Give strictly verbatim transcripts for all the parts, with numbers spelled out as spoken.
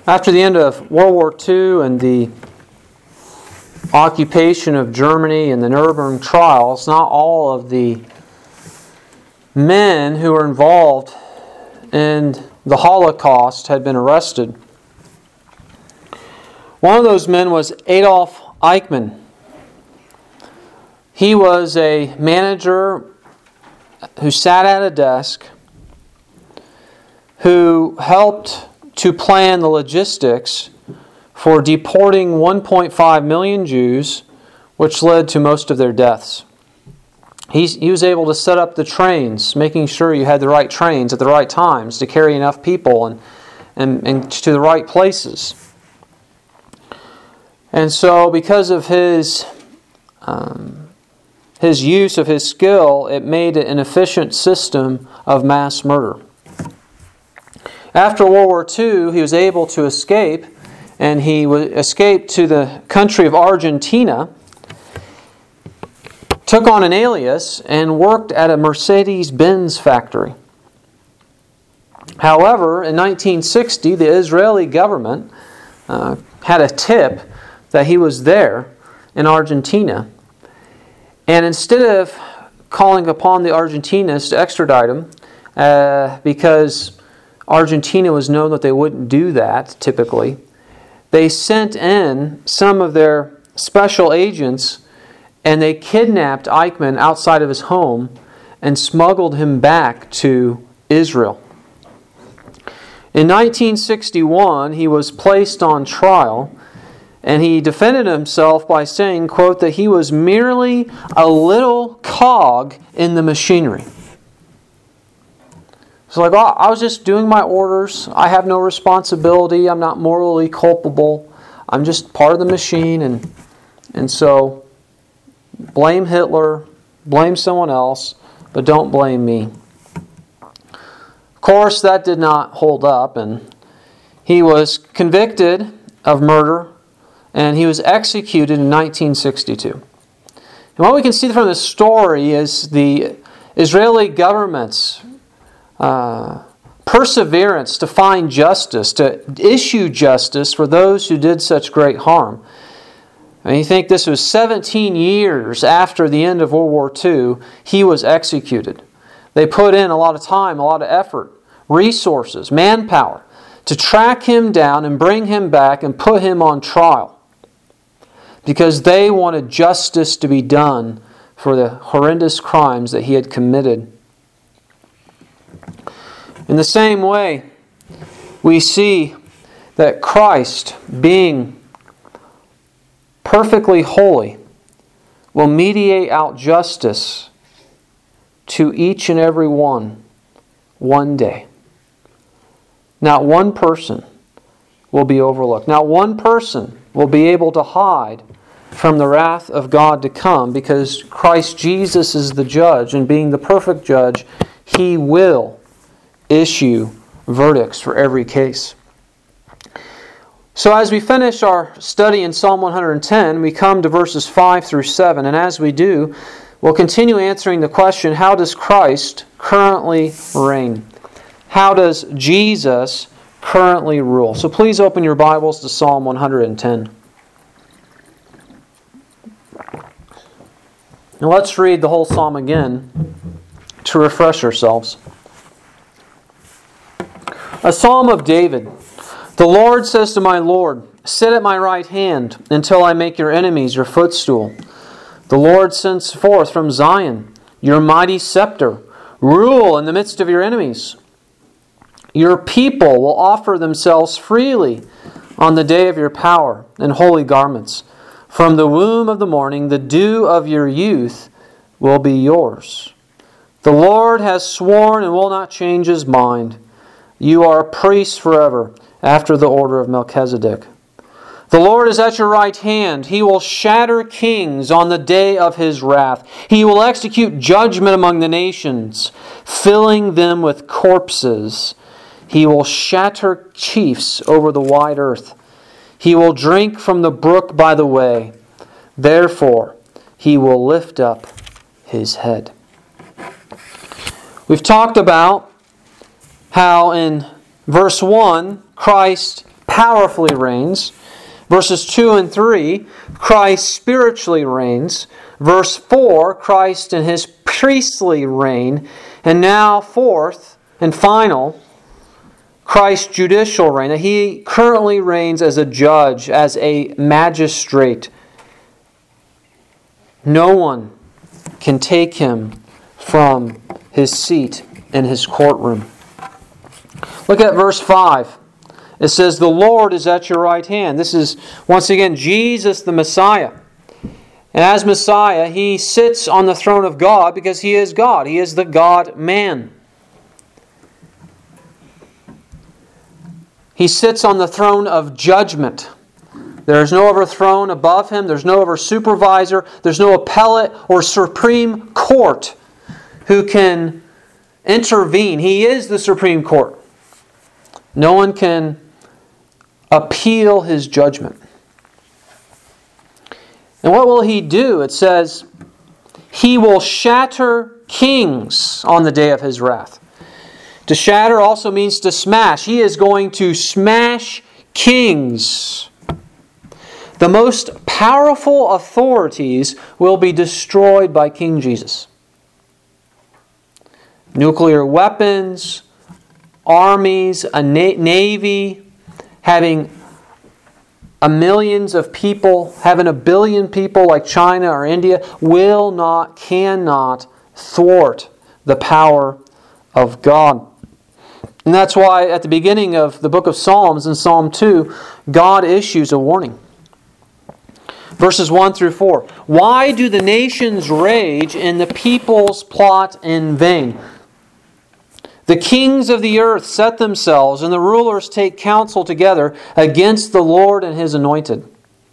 After the end of World War Two and the occupation of Germany and the Nuremberg trials, not all of the men who were involved in the Holocaust had been arrested. One of those men was Adolf Eichmann. He was a manager who sat at a desk, who helped to plan the logistics for deporting one point five million Jews, which led to most of their deaths. He's, he was able to set up the trains, making sure you had the right trains at the right times to carry enough people and, and, and to the right places. And so because of his, um, his use of his skill, it made an efficient system of mass murder. After World War Two, he was able to escape, and he escaped to the country of Argentina, took on an alias, and worked at a Mercedes-Benz factory. However, in nineteen sixty, the Israeli government uh, had a tip that he was there in Argentina. And instead of calling upon the Argentinians to extradite him, uh, because Argentina was known that they wouldn't do that typically, they sent in some of their special agents and they kidnapped Eichmann outside of his home and smuggled him back to Israel. In nineteen sixty-one, he was placed on trial, and he defended himself by saying, quote, that he was merely a little cog in the machinery. It's like, oh, I was just doing my orders. I have no responsibility. I'm not morally culpable. I'm just part of the machine. And, and so, blame Hitler, blame someone else, but don't blame me. Of course, that did not hold up. And he was convicted of murder, and he was executed in nineteen sixty-two. And what we can see from this story is the Israeli government's Uh, perseverance to find justice, to issue justice for those who did such great harm. And you think this was seventeen years after the end of World War Two, he was executed. They put in a lot of time, a lot of effort, resources, manpower to track him down and bring him back and put him on trial, because they wanted justice to be done for the horrendous crimes that he had committed. In the same way, we see that Christ, being perfectly holy, will mediate out justice to each and every one one day. Not one person will be overlooked. Not one person will be able to hide from the wrath of God to come, because Christ Jesus is the judge, and being the perfect judge, He will issue verdicts for every case. So as we finish our study in Psalm one hundred ten, we come to verses five through seven, and as we do, we'll continue answering the question, how does Christ currently reign? How does Jesus currently rule? So please open your Bibles to Psalm one hundred ten. Now let's read the whole psalm again to refresh ourselves. A psalm of David. The Lord says to my Lord, sit at my right hand until I make your enemies your footstool. The Lord sends forth from Zion your mighty scepter. Rule in the midst of your enemies. Your people will offer themselves freely on the day of your power in holy garments. From the womb of the morning, the dew of your youth will be yours. The Lord has sworn and will not change His mind. You are a priest forever, after the order of Melchizedek. The Lord is at your right hand. He will shatter kings on the day of His wrath. He will execute judgment among the nations, filling them with corpses. He will shatter chiefs over the wide earth. He will drink from the brook by the way. Therefore, He will lift up His head. We've talked about how in verse one, Christ powerfully reigns. Verses two and three, Christ spiritually reigns. Verse four, Christ in His priestly reign. And now, fourth and final, Christ's judicial reign. That He currently reigns as a judge, as a magistrate. No one can take Him from His seat in His courtroom. Look at verse five. It says, "The Lord is at your right hand." This is, once again, Jesus the Messiah. And as Messiah, He sits on the throne of God because He is God. He is the God-man. He sits on the throne of judgment. There is no other throne above Him. There's no other supervisor. There's no appellate or supreme court who can intervene. He is the supreme court. No one can appeal His judgment. And what will He do? It says, He will shatter kings on the day of His wrath. To shatter also means to smash. He is going to smash kings. The most powerful authorities will be destroyed by King Jesus. Nuclear weapons, armies, a na- navy, having a millions of people, having a billion people like China or India, will not, cannot thwart the power of God. And that's why at the beginning of the book of Psalms, in Psalm two, God issues a warning. Verses one through four. "Why do the nations rage and the peoples plot in vain? The kings of the earth set themselves, and the rulers take counsel together against the Lord and His anointed,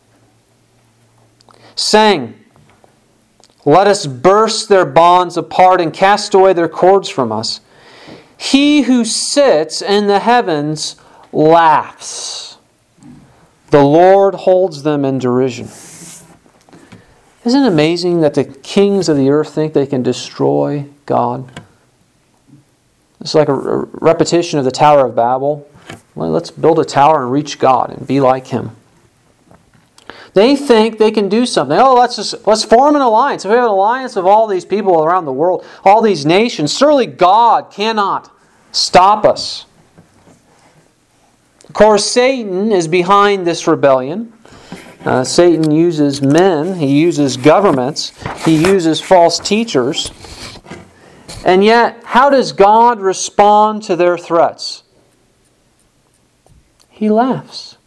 saying, Let us burst their bonds apart and cast away their cords from us. He who sits in the heavens laughs. The Lord holds them in derision." Isn't it amazing that the kings of the earth think they can destroy God? It's like a repetition of the Tower of Babel. Well, let's build a tower and reach God and be like Him. They think they can do something. Oh, let's just let's form an alliance. If we have an alliance of all these people around the world, all these nations, surely God cannot stop us. Of course, Satan is behind this rebellion. Uh, Satan uses men. He uses governments. He uses false teachers. And yet, how does God respond to their threats? He laughs.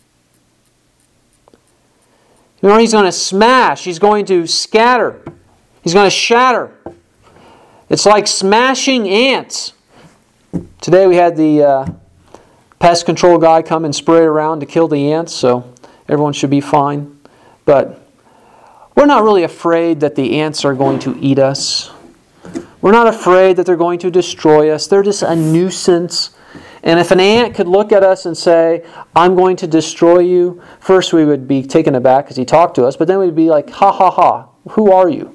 You know, He's going to smash. He's going to scatter. He's going to shatter. It's like smashing ants. Today we had the uh, pest control guy come and spray around to kill the ants, so everyone should be fine. But we're not really afraid that the ants are going to eat us. We're not afraid that they're going to destroy us. They're just a nuisance. And if an ant could look at us and say, I'm going to destroy you, first we would be taken aback because he talked to us, but then we'd be like, ha ha ha, who are you?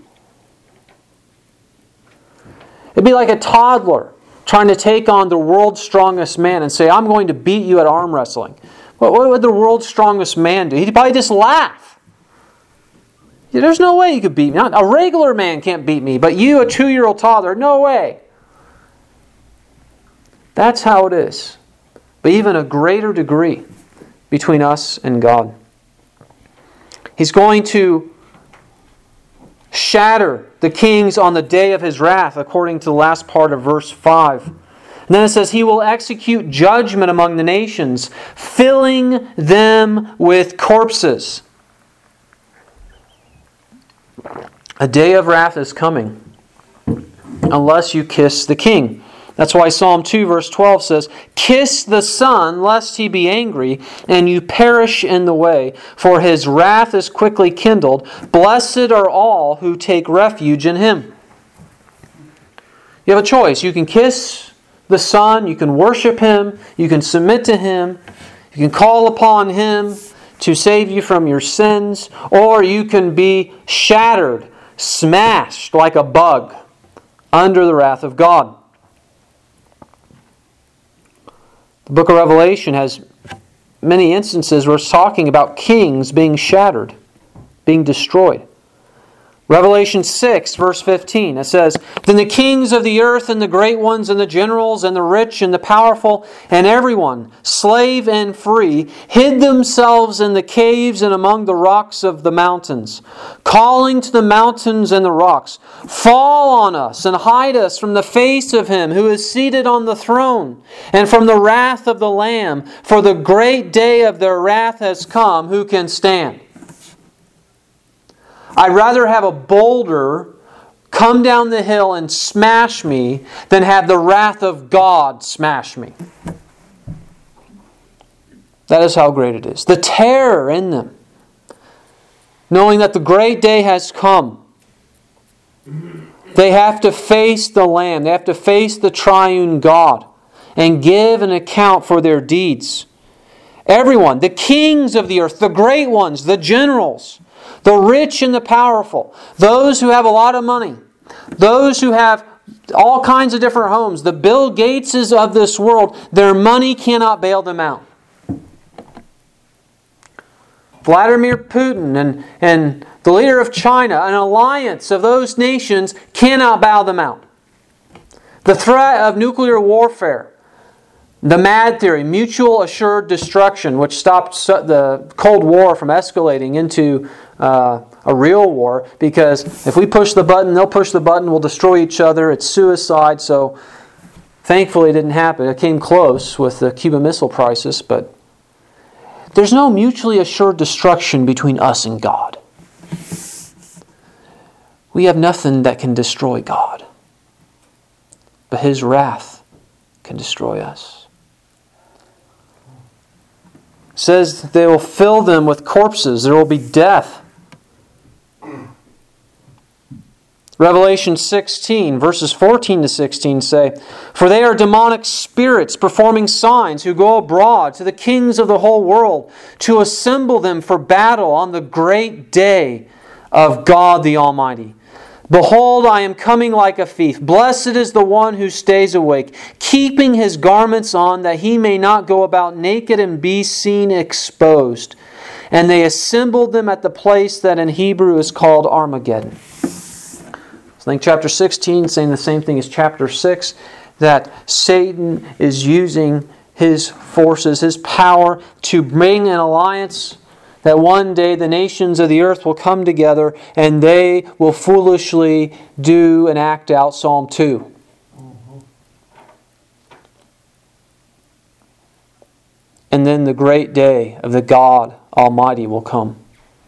It'd be like a toddler trying to take on the world's strongest man and say, I'm going to beat you at arm wrestling. What would the world's strongest man do? He'd probably just laugh. There's no way you could beat me. A regular man can't beat me, but you, a two-year-old toddler, no way. That's how it is. But even a greater degree between us and God. He's going to shatter the kings on the day of His wrath, according to the last part of verse five. And then it says, He will execute judgment among the nations, filling them with corpses. A day of wrath is coming unless you kiss the King. That's why Psalm two verse twelve says, Kiss the Son, lest He be angry, and you perish in the way, for His wrath is quickly kindled. Blessed are all who take refuge in Him. You have a choice. You can kiss the Son, you can worship Him, you can submit to Him, you can call upon Him to save you from your sins, or you can be shattered, smashed like a bug under the wrath of God. The book of Revelation has many instances where it's talking about kings being shattered, being destroyed. Revelation six, verse fifteen, it says, "Then the kings of the earth and the great ones and the generals and the rich and the powerful and everyone, slave and free, hid themselves in the caves and among the rocks of the mountains, calling to the mountains and the rocks, 'Fall on us and hide us from the face of Him who is seated on the throne and from the wrath of the Lamb, for the great day of their wrath has come. Who can stand?'" I'd rather have a boulder come down the hill and smash me than have the wrath of God smash me. That is how great it is. The terror in them, knowing that the great day has come. They have to face the Lamb. They have to face the triune God and give an account for their deeds. Everyone, the kings of the earth, the great ones, the generals, the rich and the powerful, those who have a lot of money, those who have all kinds of different homes, the Bill Gateses of this world, their money cannot bail them out. Vladimir Putin and, and the leader of China, an alliance of those nations, cannot bail them out. The threat of nuclear warfare, the MAD theory, mutual assured destruction, which stopped the Cold War from escalating into uh, a real war, because if we push the button, they'll push the button, we'll destroy each other, it's suicide. So thankfully it didn't happen. It came close with the Cuban Missile Crisis, but there's no mutually assured destruction between us and God. We have nothing that can destroy God, but His wrath can destroy us. It says they will fill them with corpses. There will be death. Revelation sixteen, verses fourteen to sixteen say, "For they are demonic spirits performing signs who go abroad to the kings of the whole world to assemble them for battle on the great day of God the Almighty. Behold, I am coming like a thief. Blessed is the one who stays awake, keeping his garments on, that he may not go about naked and be seen exposed. And they assembled them at the place that in Hebrew is called Armageddon." I think chapter sixteen saying the same thing as chapter six, that Satan is using his forces, his power to bring an alliance, that one day the nations of the earth will come together and they will foolishly do and act out Psalm two. Mm-hmm. And then the great day of the God Almighty will come.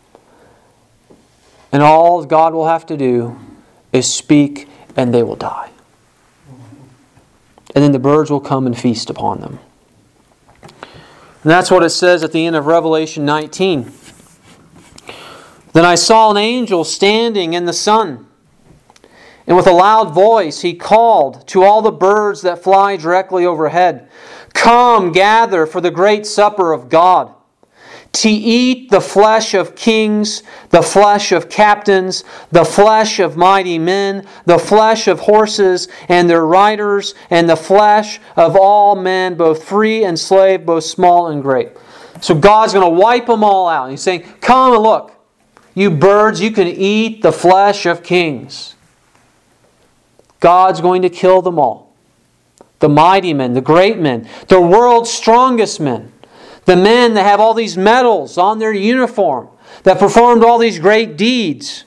And all God will have to do is speak and they will die. And then the birds will come and feast upon them. And that's what it says at the end of Revelation nineteen. "Then I saw an angel standing in the sun, and with a loud voice he called to all the birds that fly directly overhead, 'Come, gather for the great supper of God, to eat the flesh of kings, the flesh of captains, the flesh of mighty men, the flesh of horses and their riders, and the flesh of all men, both free and slave, both small and great.'" So God's going to wipe them all out. He's saying, "Come and look. You birds, you can eat the flesh of kings." God's going to kill them all. The mighty men, the great men, the world's strongest men. The men that have all these medals on their uniform, that performed all these great deeds,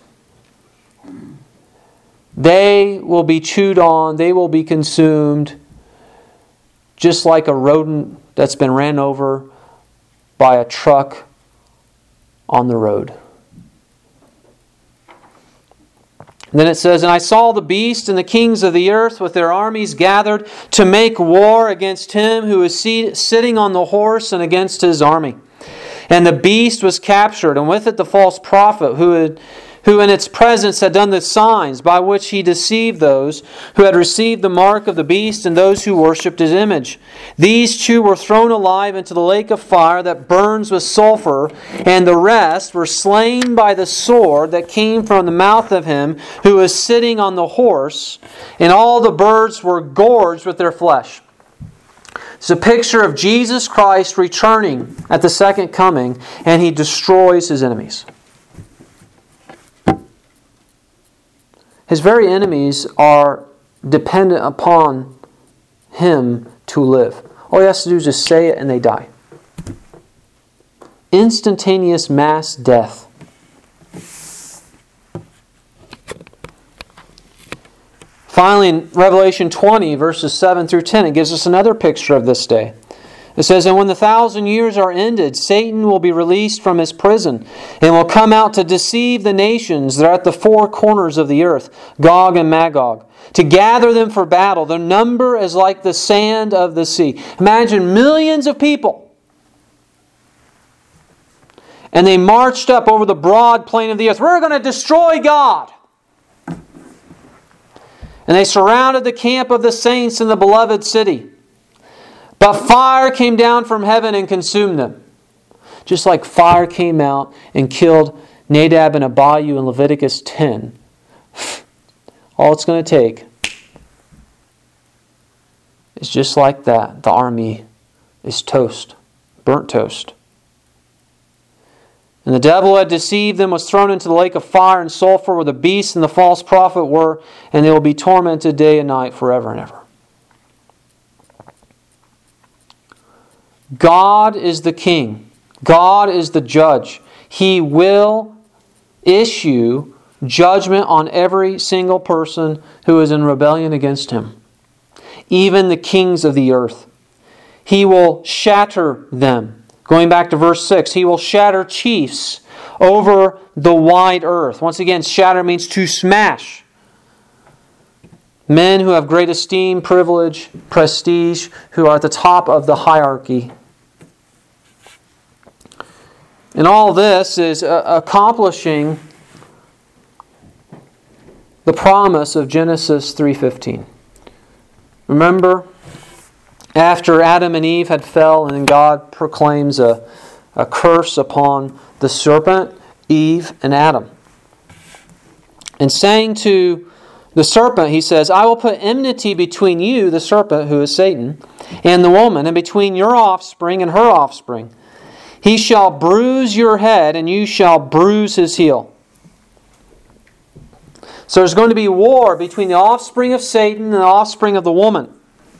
they will be chewed on, they will be consumed, just like a rodent that's been ran over by a truck on the road. And then it says, "And I saw the beast and the kings of the earth with their armies gathered to make war against him who is seat, sitting on the horse and against his army. And the beast was captured, and with it the false prophet who had, who in its presence had done the signs by which he deceived those who had received the mark of the beast and those who worshipped his image. These two were thrown alive into the lake of fire that burns with sulfur, and the rest were slain by the sword that came from the mouth of him who was sitting on the horse, and all the birds were gorged with their flesh." It's a picture of Jesus Christ returning at the second coming, and He destroys His enemies. His very enemies are dependent upon Him to live. All He has to do is just say it and they die. Instantaneous mass death. Finally, in Revelation twenty, verses seven through ten, it gives us another picture of this day. It says, "And when the thousand years are ended, Satan will be released from his prison and will come out to deceive the nations that are at the four corners of the earth, Gog and Magog, to gather them for battle. Their number is like the sand of the sea." Imagine millions of people. And they marched up over the broad plain of the earth. We're going to destroy God. And they surrounded the camp of the saints in the beloved city. But fire came down from heaven and consumed them. Just like fire came out and killed Nadab and Abihu in Leviticus ten. All it's going to take is just like that. The army is toast. Burnt toast. And the devil who had deceived them was thrown into the lake of fire and sulfur where the beast and the false prophet were, and they will be tormented day and night forever and ever. God is the king. God is the judge. He will issue judgment on every single person who is in rebellion against Him. Even the kings of the earth. He will shatter them. Going back to verse six, He will shatter chiefs over the wide earth. Once again, shatter means to smash. Men who have great esteem, privilege, prestige, who are at the top of the hierarchy. And all this is uh, accomplishing the promise of Genesis three fifteen. Remember, after Adam and Eve had fell, and God proclaims a, a curse upon the serpent, Eve, and Adam. And saying to the serpent, He says, "I will put enmity between you," the serpent, who is Satan, "and the woman, and between your offspring and her offspring. He shall bruise your head, and you shall bruise his heel." So there's going to be war between the offspring of Satan and the offspring of the woman.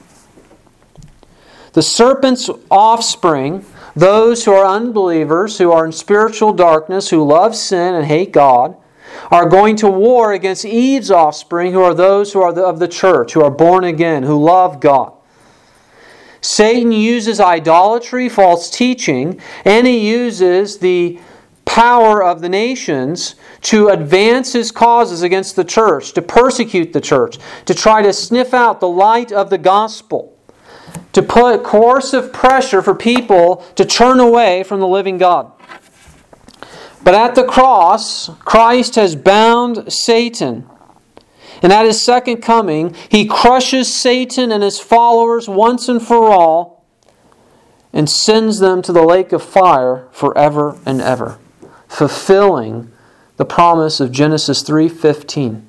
The serpent's offspring, those who are unbelievers, who are in spiritual darkness, who love sin and hate God, are going to war against Eve's offspring, who are those who are of the church, who are born again, who love God. Satan uses idolatry, false teaching, and he uses the power of the nations to advance his causes against the church, to persecute the church, to try to sniff out the light of the gospel, to put coercive pressure for people to turn away from the living God. But at the cross, Christ has bound Satan. And at His second coming, He crushes Satan and his followers once and for all and sends them to the lake of fire forever and ever, fulfilling the promise of Genesis three fifteen.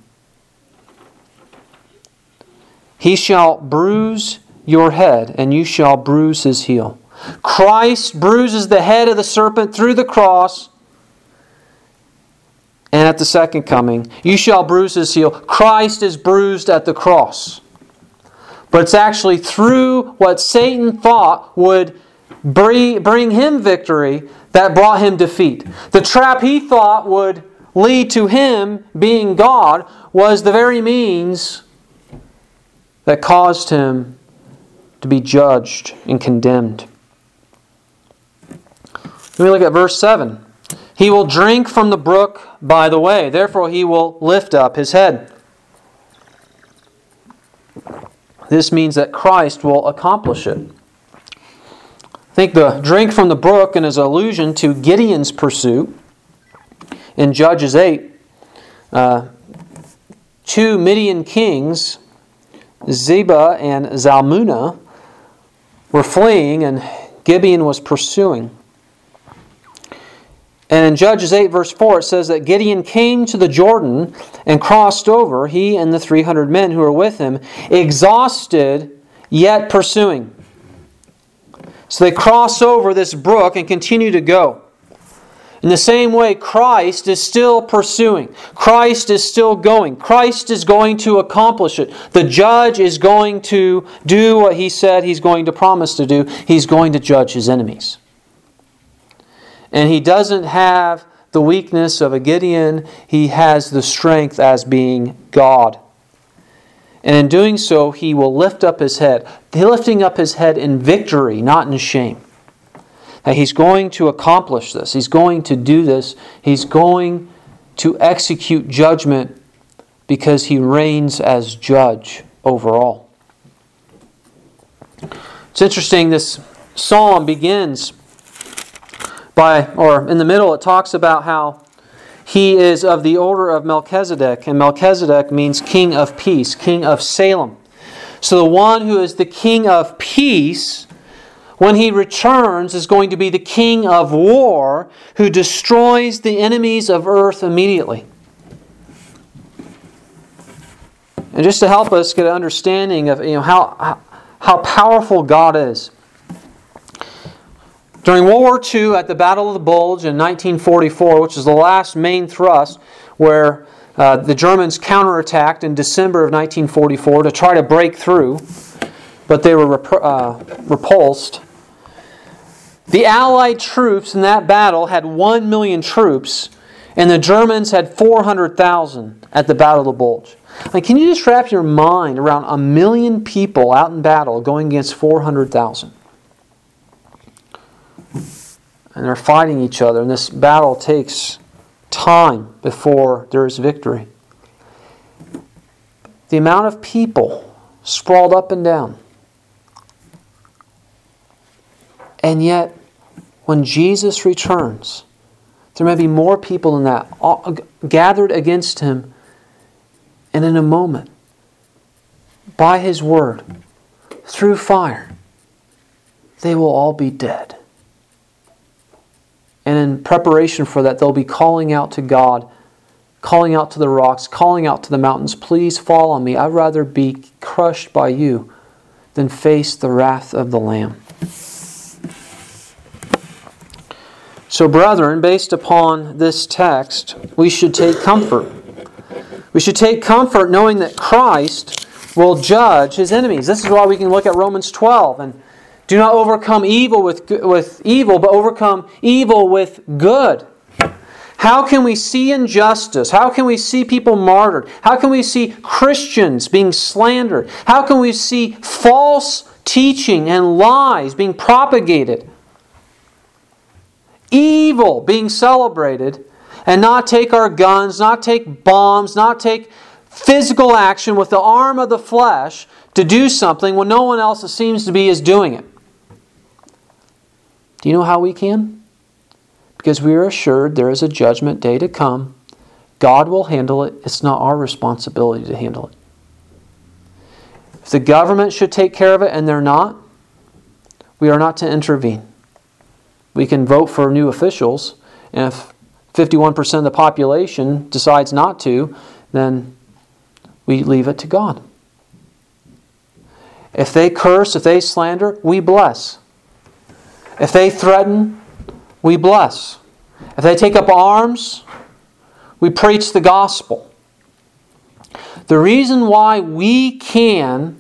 "He shall bruise your head, and you shall bruise his heel." Christ bruises the head of the serpent through the cross. And at the second coming, you shall bruise his heel. Christ is bruised at the cross. But it's actually through what Satan thought would bring him victory that brought him defeat. The trap he thought would lead to him being God was the very means that caused him to be judged and condemned. Let me look at verse seven. "He will drink from the brook by the way, therefore he will lift up his head." This means that Christ will accomplish it. I think the drink from the brook is an allusion to Gideon's pursuit in Judges eight. Uh, two Midian kings, Zebah and Zalmunna, were fleeing and Gideon was pursuing. And in Judges eight verse four it says that Gideon came to the Jordan and crossed over, he and the three hundred men who were with him, exhausted yet pursuing. So they cross over this brook and continue to go. In the same way, Christ is still pursuing. Christ is still going. Christ is going to accomplish it. The judge is going to do what He said He's going to promise to do. He's going to judge His enemies. And He doesn't have the weakness of a Gideon. He has the strength as being God. And in doing so, He will lift up His head. Lifting up His head in victory, not in shame. That He's going to accomplish this. He's going to do this. He's going to execute judgment because He reigns as judge over all. It's interesting, this psalm begins by, or in the middle it talks about how He is of the order of Melchizedek. And Melchizedek means king of peace, king of Salem. So the one who is the king of peace, when He returns, is going to be the king of war who destroys the enemies of earth immediately. And just to help us get an understanding of you know how, how powerful God is. During World War Two, at the Battle of the Bulge in nineteen forty-four, which is the last main thrust where uh, the Germans counterattacked in December of nineteen forty-four to try to break through, but they were rep- uh, repulsed. The Allied troops in that battle had one million troops, and the Germans had four hundred thousand at the Battle of the Bulge. Like, can you just wrap your mind around a million people out in battle going against four hundred thousand? And they're fighting each other, and this battle takes time before there is victory. The amount of people sprawled up and down. And yet, when Jesus returns, there may be more people than that all gathered against Him, and in a moment, by His word, through fire, they will all be dead. And in preparation for that, they'll be calling out to God, calling out to the rocks, calling out to the mountains, please fall on me. I'd rather be crushed by you than face the wrath of the Lamb. So, brethren, based upon this text, we should take comfort. We should take comfort knowing that Christ will judge His enemies. This is why we can look at Romans twelve and do not overcome evil with, with evil, but overcome evil with good. How can we see injustice? How can we see people martyred? How can we see Christians being slandered? How can we see false teaching and lies being propagated? Evil being celebrated, and not take our guns, not take bombs, not take physical action with the arm of the flesh to do something when no one else, it seems to be, is doing it. Do you know how we can? Because we are assured there is a judgment day to come. God will handle it. It's not our responsibility to handle it. If the government should take care of it and they're not, we are not to intervene. We can vote for new officials, and if fifty-one percent of the population decides not to, then we leave it to God. If they curse, if they slander, we bless. If they threaten, we bless. If they take up arms, we preach the gospel. The reason why we can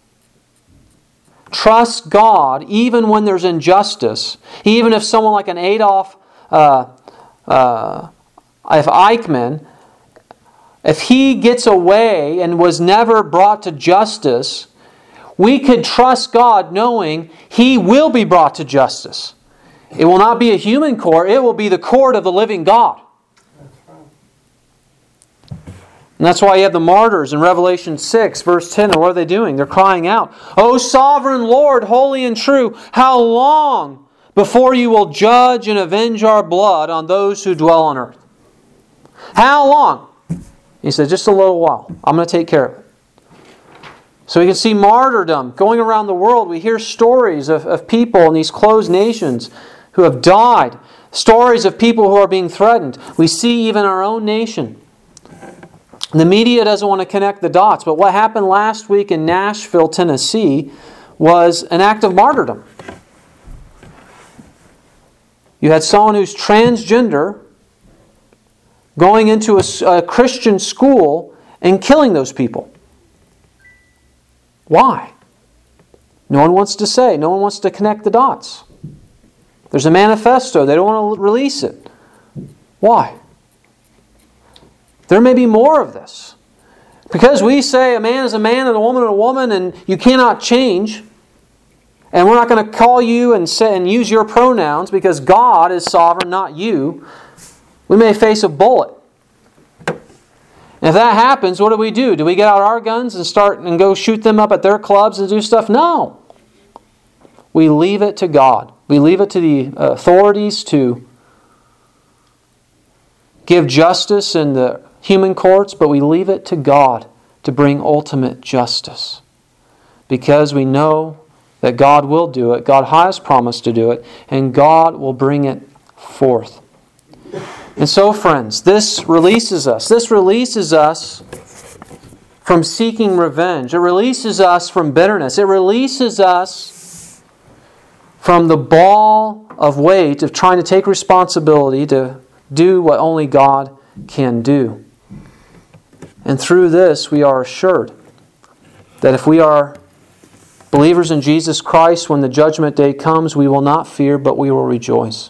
trust God even when there's injustice, even if someone like an Adolf uh, uh, if Eichmann, if he gets away and was never brought to justice, we could trust God knowing He will be brought to justice. It will not be a human court, it will be the court of the living God. And that's why you have the martyrs in Revelation six, verse ten. And what are they doing? They're crying out, O sovereign Lord, holy and true, how long before you will judge and avenge our blood on those who dwell on earth? How long? He said, just a little while. I'm going to take care of it. So we can see martyrdom going around the world. We hear stories of, of people in these closed nations who have died. Stories of people who are being threatened. We see even our own nation. The media doesn't want to connect the dots, but what happened last week in Nashville, Tennessee, was an act of martyrdom. You had someone who's transgender going into a, a Christian school and killing those people. Why? No one wants to say. No one wants to connect the dots. There's a manifesto. They don't want to release it. Why? There may be more of this. Because we say a man is a man and a woman is a woman and you cannot change, and we're not going to call you and say and use your pronouns because God is sovereign, not you, we may face a bullet. And if that happens, what do we do? Do we get out our guns and start and go shoot them up at their clubs and do stuff? No. We leave it to God. We leave it to the authorities to give justice in the human courts, but we leave it to God to bring ultimate justice. Because we know that God will do it. God has promised to do it. And God will bring it forth. And so, friends, this releases us. This releases us from seeking revenge. It releases us from bitterness. It releases us from the ball of weight of trying to take responsibility to do what only God can do. And through this, we are assured that if we are believers in Jesus Christ, when the judgment day comes, we will not fear, but we will rejoice.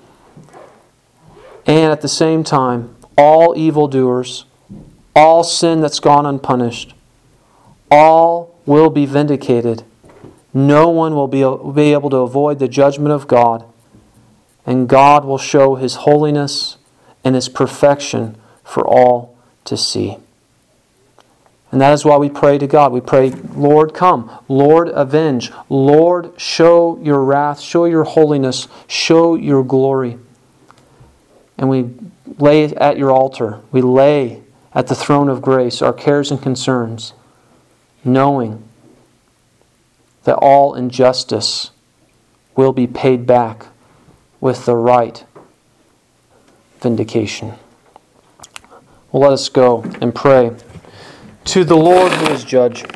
And at the same time, all evildoers, all sin that's gone unpunished, all will be vindicated. No one will be, be able to avoid the judgment of God. And God will show His holiness and His perfection for all to see. And that is why we pray to God. We pray, Lord, come. Lord, avenge. Lord, show your wrath. Show your holiness. Show your glory. And we lay at your altar. We lay at the throne of grace our cares and concerns, knowing that all injustice will be paid back with the right vindication. Well, let us go and pray to the Lord who is judge.